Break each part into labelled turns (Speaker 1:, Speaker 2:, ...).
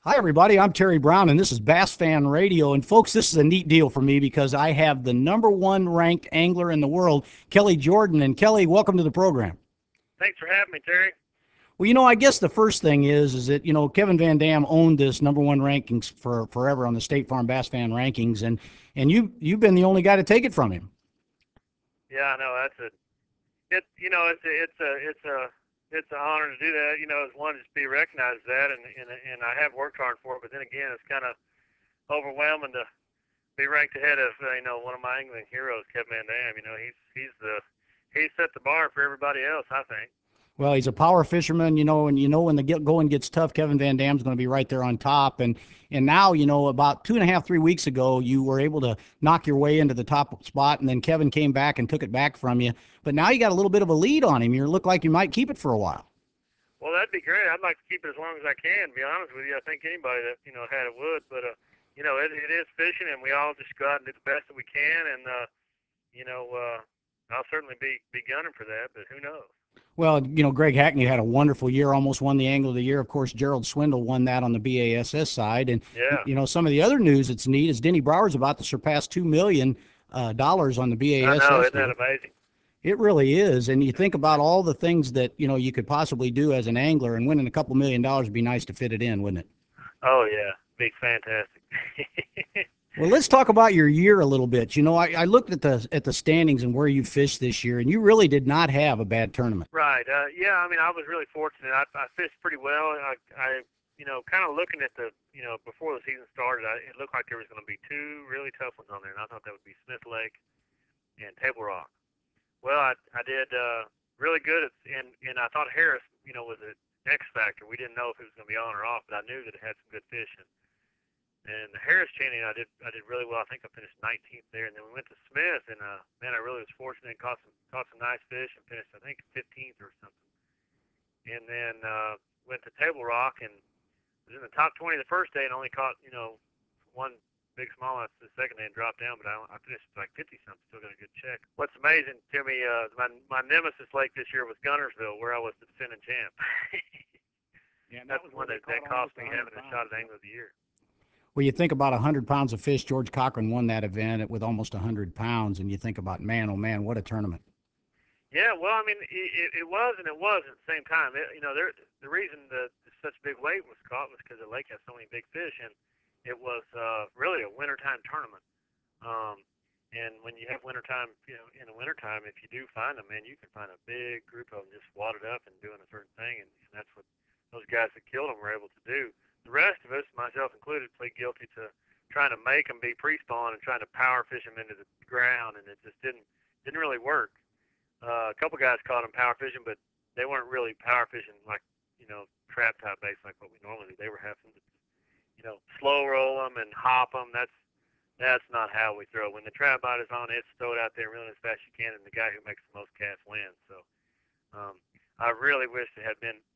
Speaker 1: Hi, everybody. I'm Terry Brown, and this is Bass Fan Radio. And, folks, this is a neat deal for me because I have the number one ranked angler in the world, Kelly Jordan. And, Kelly, welcome to the program.
Speaker 2: Thanks for having me, Terry.
Speaker 1: Well, I guess the first thing is that Kevin Van Dam owned this number one rankings for forever on the State Farm Bass Fan rankings, and you've been the only guy to take it from him.
Speaker 2: Yeah, I know that's a it. You know, it's an honor to do that. As one to just be recognized that, and I have worked hard for it. But then again, it's kind of overwhelming to be ranked ahead of one of my angling heroes, Kevin Van Dam. He's set the bar for everybody else. I think.
Speaker 1: Well, he's a power fisherman, and when the going gets tough, Kevin Van Dam's going to be right there on top. And now, about 2.5, 3 weeks ago, you were able to knock your way into the top spot, and then Kevin came back and took it back from you. But now you got a little bit of a lead on him. You look like you might keep it for a while.
Speaker 2: Well, that'd be great. I'd like to keep it as long as I can. To be honest with you, I think anybody that had it would. But it is fishing, and we all just go out and do the best that we can. And you know, uh, I'll certainly be gunning for that. But who knows?
Speaker 1: Well, Greg Hackney had a wonderful year, almost won the Angler of the Year. Of course, Gerald Swindle won that on the BASS side. And,
Speaker 2: Yeah,
Speaker 1: some of the other news that's neat is Denny Brower's about to surpass $2 million on the
Speaker 2: I know.
Speaker 1: BASS
Speaker 2: Isn't that
Speaker 1: deal.
Speaker 2: amazing?
Speaker 1: It really is. And you think about all the things that, you could possibly do as an angler, and winning a couple $1 million would be nice to fit it in, wouldn't it?
Speaker 2: Oh yeah, be fantastic.
Speaker 1: Well, let's talk about your year a little bit. I looked at the standings and where you fished this year, and you really did not have a bad tournament.
Speaker 2: Right. Yeah. I mean, I was really fortunate. I fished pretty well. I kind of looking at the, before the season started, it looked like there was going to be two really tough ones on there, and I thought that would be Smith Lake and Table Rock. Well, I did really good, and I thought Harris, was an X factor. We didn't know if it was going to be on or off, but I knew that it had some good fish. And the Harris Channing, I did really well. I think I finished 19th there, and then we went to Smith, and man, I really was fortunate and caught some nice fish and finished I think 15th or something. And then went to Table Rock and was in the top 20 the first day and only caught one big smallmouth the second day and dropped down, but I finished like 50 something. Still got a good check. What's amazing to me, my nemesis lake this year was Gunnersville, where I was the defending champ.
Speaker 1: Yeah, and that
Speaker 2: That's
Speaker 1: was
Speaker 2: the
Speaker 1: where
Speaker 2: one
Speaker 1: they
Speaker 2: that
Speaker 1: caught
Speaker 2: cost
Speaker 1: almost
Speaker 2: me
Speaker 1: 100
Speaker 2: having a shot
Speaker 1: pounds.
Speaker 2: at Angler of the Year.
Speaker 1: Well, you think about 100 pounds of fish. George Cochran won that event with almost 100 pounds, and you think about, man, oh man, what a tournament.
Speaker 2: Yeah, well, I mean, it was and it was at the same time. The reason that such big weight was caught was because the lake has so many big fish, and it was really a wintertime tournament. Um, and when you have wintertime, in the wintertime, if you do find them, man, you can find a big group of them just wadded up and doing a certain thing, and that's what those guys that killed them were able to do. The rest of us, myself included, plead guilty to trying to make them be pre-spawn and trying to power fish them into the ground, and it just didn't really work. A couple guys caught them power fishing, but they weren't really power fishing like trap type baits like what we normally do. They were having to slow roll them and hop them. That's not how we throw. When the trap bite is on, it's throw it out there really as fast as you can, and the guy who makes the most casts wins. So I really wish it had been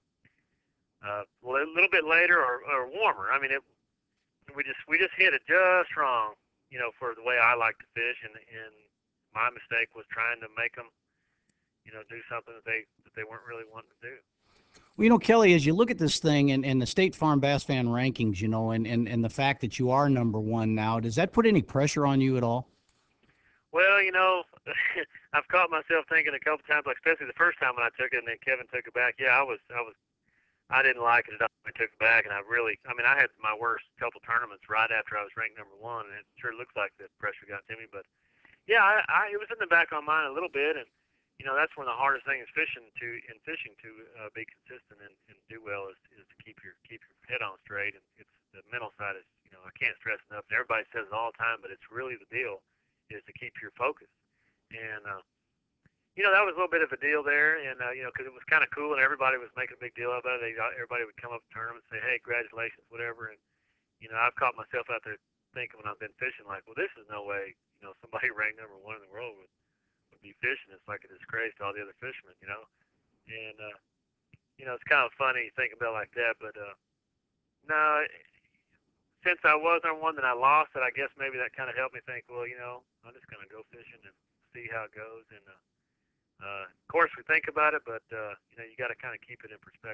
Speaker 2: a little bit later or warmer. I mean, we just hit it just wrong, for the way I like to fish, and my mistake was trying to make them do something that they weren't really wanting to do.
Speaker 1: Well, Kelly, as you look at this thing and the State Farm Bass Fan rankings, and the fact that you are number one now, does that put any pressure on you at all?
Speaker 2: Well, I've caught myself thinking a couple times, like especially the first time when I took it, and then Kevin took it back. Yeah, I didn't like it at all. I took it back, and I mean, I had my worst couple tournaments right after I was ranked number one, and it sure looks like the pressure got to me. But yeah, it was in the back of my mind a little bit, and that's one of the hardest things fishing to be consistent and do well is to keep your head on straight, and it's the mental side is I can't stress enough. And everybody says it all the time, but it's really the deal is to keep your focus. And that was a little bit of a deal there, and because it was kind of cool and everybody was making a big deal about it. Everybody would come up to the tournament and say, "Hey, congratulations," whatever, and I've caught myself out there thinking when I've been fishing, like, well, this is no way, somebody ranked number one in the world would be fishing. It's like a disgrace to all the other fishermen. And it's kind of funny thinking about it like that. But no, since I was number one, then I lost it. I guess maybe that kind of helped me think, well, I'm just gonna go fishing and see how it goes. And of course, we think about it, but you got to kind of keep it in perspective.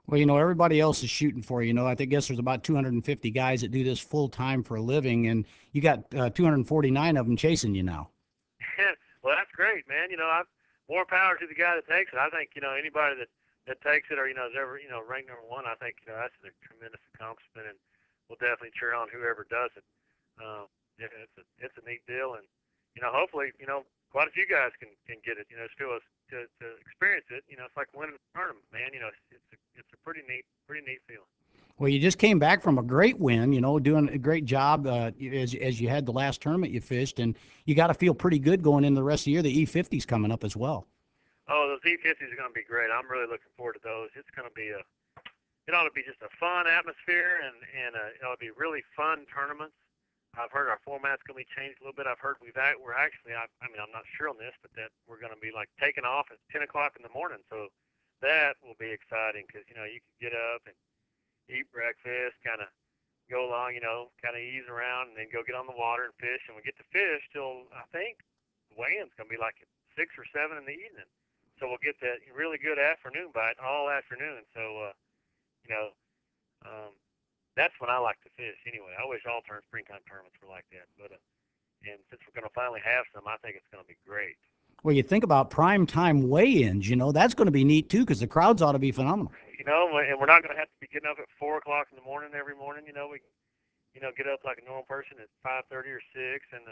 Speaker 1: Well, everybody else is shooting for you. I think guess there's about 250 guys that do this full time for a living, and you got 249 of them chasing you now.
Speaker 2: Well, that's great, man. I'm more power to the guy that takes it. I think anybody that takes it or is ever ranked number one. I think that's a tremendous accomplishment, and we'll definitely cheer on whoever does it. Yeah, it's a neat deal, and hopefully quite a few guys can get it. To experience it. It's like winning a tournament, man. It's a pretty neat feeling.
Speaker 1: Well, you just came back from a great win, doing a great job as you had the last tournament you fished, and you got to feel pretty good going into the rest of the year. The E50's coming up as well.
Speaker 2: Oh, those E50s are going to be great. I'm really looking forward to those. It's going to be it ought to be just a fun atmosphere, and it ought to be really fun tournaments. I've heard our format's going to be changed a little bit. I've heard we're actually, I mean, I'm not sure on this, but that we're going to be like taking off at 10 o'clock in the morning. So that will be exciting because, you can get up and eat breakfast, kind of go along, kind of ease around and then go get on the water and fish. And we get to fish till, I think, the weigh-in's going to be like at 6 or 7 in the evening. So we'll get that really good afternoon bite all afternoon. So, you know, um, that's when I like to fish anyway. I wish all springtime tournaments were like that. But and since we're going to finally have some, I think it's going to be great.
Speaker 1: Well, you think about prime time weigh-ins, that's going to be neat too because the crowds ought to be phenomenal.
Speaker 2: And we're not going to have to be getting up at 4 o'clock in the morning every morning. We get up like a normal person at 5:30 or 6, and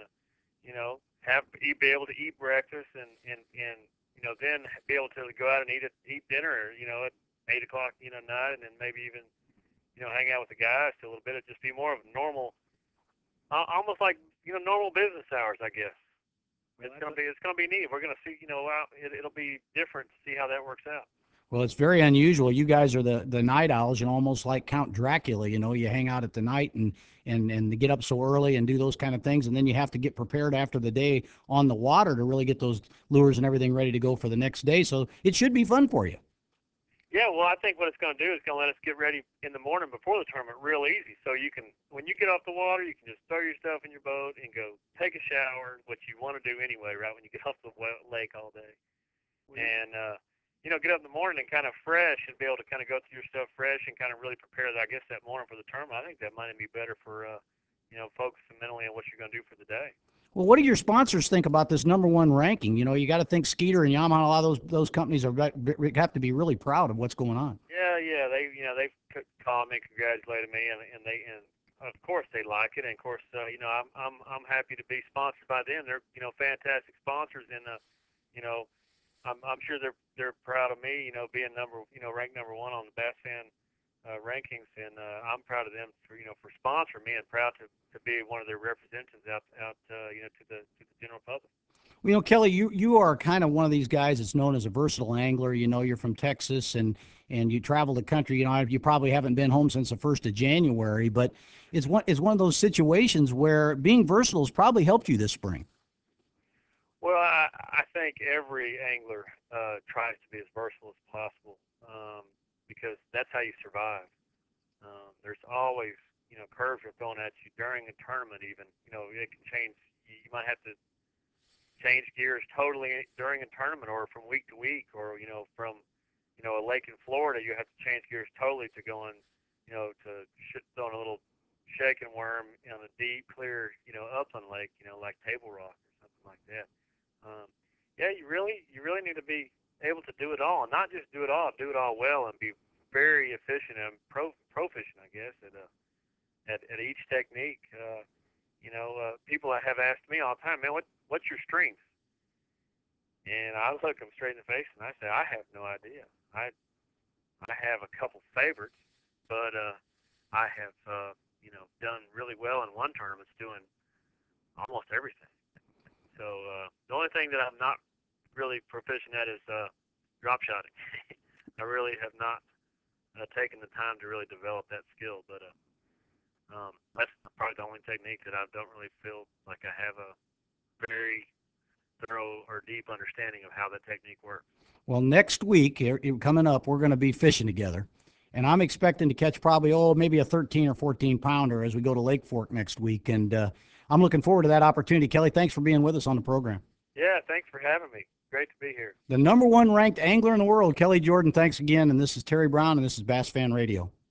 Speaker 2: be able to eat breakfast, and then be able to go out and eat dinner, at 8 o'clock, night, and then maybe even hang out with the guys till a little bit. It'd just be more of normal, almost like normal business hours, I guess.
Speaker 1: Well,
Speaker 2: It's gonna be neat. We're gonna see, it'll be different to see how that works out.
Speaker 1: Well, it's very unusual. You guys are the night owls, almost like Count Dracula. You hang out at the night and get up so early and do those kind of things, and then you have to get prepared after the day on the water to really get those lures and everything ready to go for the next day. So it should be fun for you.
Speaker 2: Yeah, well, I think what it's going to do is going to let us get ready in the morning before the tournament real easy. So when you get off the water, you can just throw your stuff in your boat and go take a shower, which you want to do anyway, right? When you get off the lake all day, and get up in the morning and kind of fresh and be able to kind of go through your stuff fresh and kind of really prepare, I guess, that morning for the tournament. I think that might be better for focusing mentally on what you're going to do for the day.
Speaker 1: Well, what do your sponsors think about this number one ranking? You got to think Skeeter and Yamaha. A lot of those companies have to be really proud of what's going on.
Speaker 2: Yeah, they've called me, congratulated me, and of course they like it, and of course I'm happy to be sponsored by them. They're fantastic sponsors, and I'm sure they're proud of me, being ranked number one on the Bass Fan rankings, and I'm proud of them for sponsoring me, and proud to be one of their representatives out to the general public.
Speaker 1: Well, Kelly, you are kind of one of these guys that's known as a versatile angler. You're from Texas and you travel the country. You probably haven't been home since the 1st of January, but it's one of those situations where being versatile has probably helped you this spring.
Speaker 2: Well, I think every angler tries to be as versatile as possible, because that's how you survive. There's always curves are thrown at you during a tournament. Even it can change. You might have to change gears totally during a tournament, or from week to week, or from a lake in Florida, you have to change gears totally to going to throwing a little shaking worm in a deep, clear upland lake, like Table Rock or something like that. Um, yeah, you really need to be able to do it all, and not just do it all well, and be very efficient and proficient, I guess, at each technique. People have asked me all the time, man, what's your strength? And I look them straight in the face and I say, I have no idea. I have a couple favorites, but I have done really well in one tournament, doing almost everything. So the only thing that I'm not really proficient at is drop shotting. I really have not taken the time to really develop that skill, but that's probably the only technique that I don't really feel like I have a very thorough or deep understanding of how that technique works.
Speaker 1: Well, next week, coming up, we're going to be fishing together. And I'm expecting to catch probably, maybe a 13 or 14 pounder as we go to Lake Fork next week. And I'm looking forward to that opportunity. Kelly, thanks for being with us on the program.
Speaker 2: Yeah, thanks for having me. Great to be here.
Speaker 1: The #1 ranked angler in the world, Kelly Jordan. Thanks again. And this is Terry Brown, and this is Bass Fan Radio.